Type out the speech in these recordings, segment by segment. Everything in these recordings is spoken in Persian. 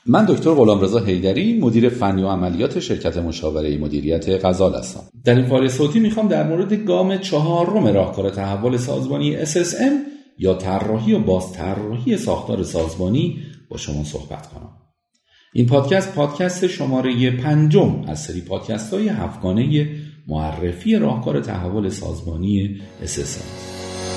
من دکتر غلامرضا حیدری، مدیر فنی و عملیات شرکت مشاوره مدیریت غزال هستم. در این فایل صوتی میخوام در مورد گام 4 راهکار تحول سازمانی SSM یا طراحی و بازطراحی ساختار سازمانی با شما صحبت کنم. این پادکست شماره 5 از سری پادکست‌های 7گانه معرفی راهکار تحول سازمانی SSM.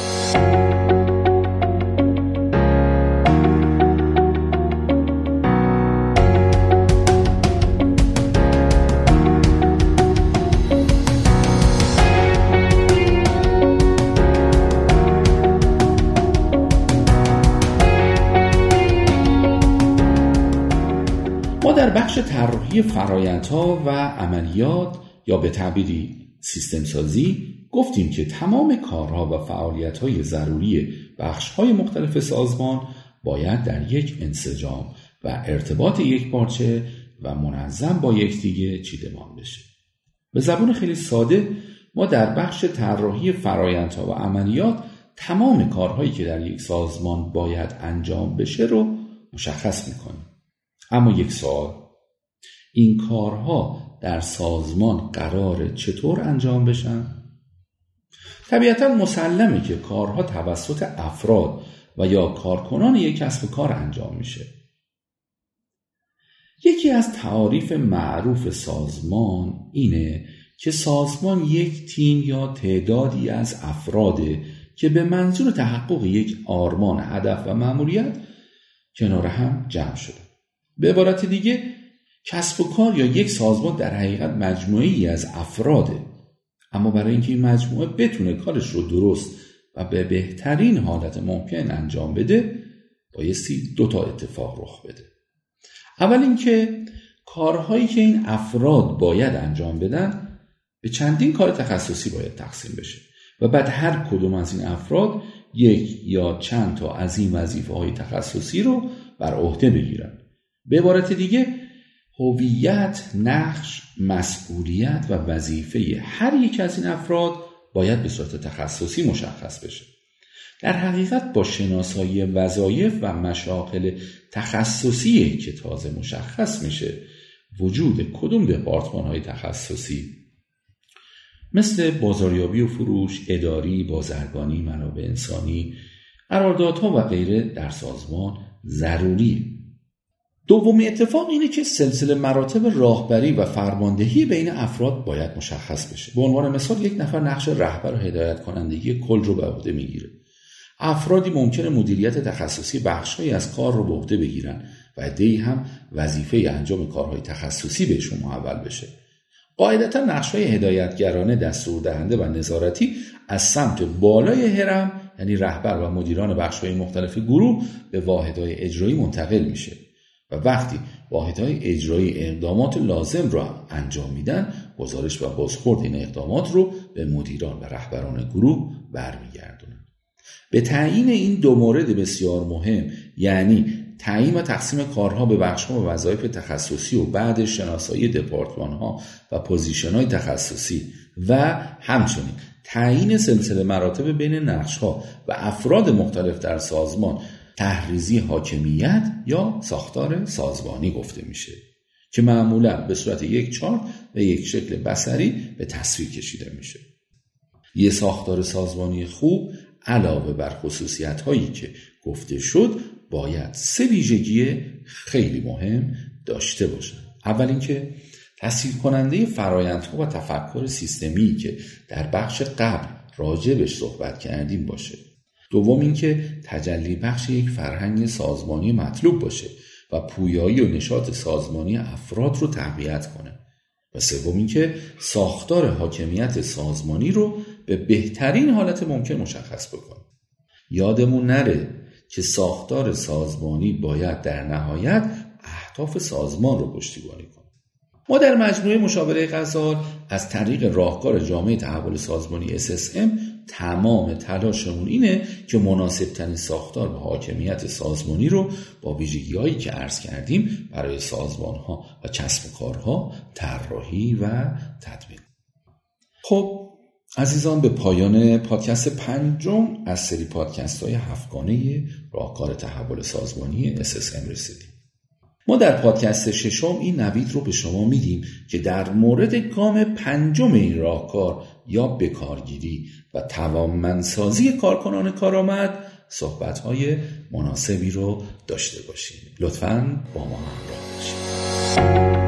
ما در بخش طراحی فرآیندها و عملیات یا به تعبیری سیستم سازی گفتیم که تمام کارها و فعالیت‌های ضروری بخش‌های مختلف سازمان باید در یک انسجام و ارتباط یکپارچه و منظم با یکدیگه چیدمان بشه. به زبان خیلی ساده ما در بخش طراحی فرآیندها و عملیات تمام کارهایی که در یک سازمان باید انجام بشه رو مشخص می‌کنیم. اما یک سوال، این کارها در سازمان قراره چطور انجام بشن؟ طبیعتاً مسلمه که کارها توسط افراد و یا کارکنان یک کسب و کار انجام میشه. یکی از تعاریف معروف سازمان اینه که سازمان یک تیم یا تعدادی از افراده که به منظور تحقق یک آرمان، هدف و مأموریت کنار هم جمع شده. به عبارت دیگه کسب و کار یا یک سازمان در حقیقت مجموعه‌ای از افراده، اما برای اینکه این مجموعه بتونه کارش رو درست و به بهترین حالت ممکن انجام بده بایستی 2 اتفاق رخ بده. اول اینکه کارهایی که این افراد باید انجام بدن به چندین کار تخصصی باید تقسیم بشه و بعد هر کدوم از این افراد یک یا چند تا از این وظیفه‌های تخصصی رو بر عهده بگیرن. به عبارت دیگه هویت، نقش، مسئولیت و وظیفه هر یک از این افراد باید به صورت تخصصی مشخص بشه. در حقیقت با شناسایی وظایف و مشاغل تخصصی که تازه مشخص میشه وجود کدوم دپارتمان‌های تخصصی مثل بازاریابی و فروش، اداری، بازرگانی، منابع انسانی، قراردادها و غیره در سازمان ضروریه. دومی اتفاق اینه که سلسله مراتب راهبری و فرماندهی بین افراد باید مشخص بشه. به عنوان مثال یک نفر نقش رهبر و هدایت کنندگی کل رو به عهده میگیره. افرادی ممکنه مدیریت تخصصی بخش‌هایی از کار رو به عهده بگیرن و عده‌ای هم وظیفه انجام کارهای تخصصی بهشون محول بشه. قاعدتا نقش‌های هدایتگرانه، دستوردهنده و نظارتی از سمت بالای هرم یعنی رهبر و مدیران بخش‌های مختلف گروه به واحدهای اجرایی منتقل میشه و وقتی واحدهای اجرایی اقدامات لازم را انجام میدن گزارش و بازخورد این اقدامات رو به مدیران و رهبران گروه برمیگردونن. به تعیین این 2 مورد بسیار مهم یعنی تعیین و تقسیم کارها به بخش‌ها و وظایف تخصصی و بعد شناسایی دپارتمان‌ها و پوزیشن‌های تخصصی و همچنین تعیین سلسله مراتب بین نقش‌ها و افراد مختلف در سازمان تحریزی حاکمیت یا ساختار سازمانی گفته میشه که معمولا به صورت یک چارت و یک شکل بصری به تصویر کشیده میشه. یه ساختار سازمانی خوب علاوه بر خصوصیت‌هایی که گفته شد باید 3 ویژگی خیلی مهم داشته باشه. اول اینکه تسهیل کننده فرآیندها و تفکر سیستمی که در بخش قبل راجبش صحبت کردیم باشه. دوم اینکه تجلی بخش یک فرهنگ سازمانی مطلوب باشه و پویایی و نشاط سازمانی افراد رو تقویت کنه. و سوم اینکه ساختار حاکمیت سازمانی رو به بهترین حالت ممکن مشخص بکنه. یادمون نره که ساختار سازمانی باید در نهایت اهداف سازمان رو پشتیبانی کنه. ما در مجموعه مشاوره غزال از طریق راهکار جامعه تحول سازمانی SSM تمام تلاشمون اینه که مناسب‌ترین ساختار و حاکمیت سازمانی رو با ویژگی‌هایی که عرض کردیم برای سازمان‌ها و کسب و کارها طراحی و تطبیق. خب عزیزان، به پایان پادکست 5 از سری پادکست‌های 7گانه راهکار تحول سازمانی SSM رسیدیم. ما در پادکست ششم این نوید رو به شما میدیم که در مورد گام 5 این راهکار یا بکارگیری و توانمندسازی کارکنان کارآمد صحبت‌های مناسبی رو داشته باشید. لطفاً با ما همراه باشید.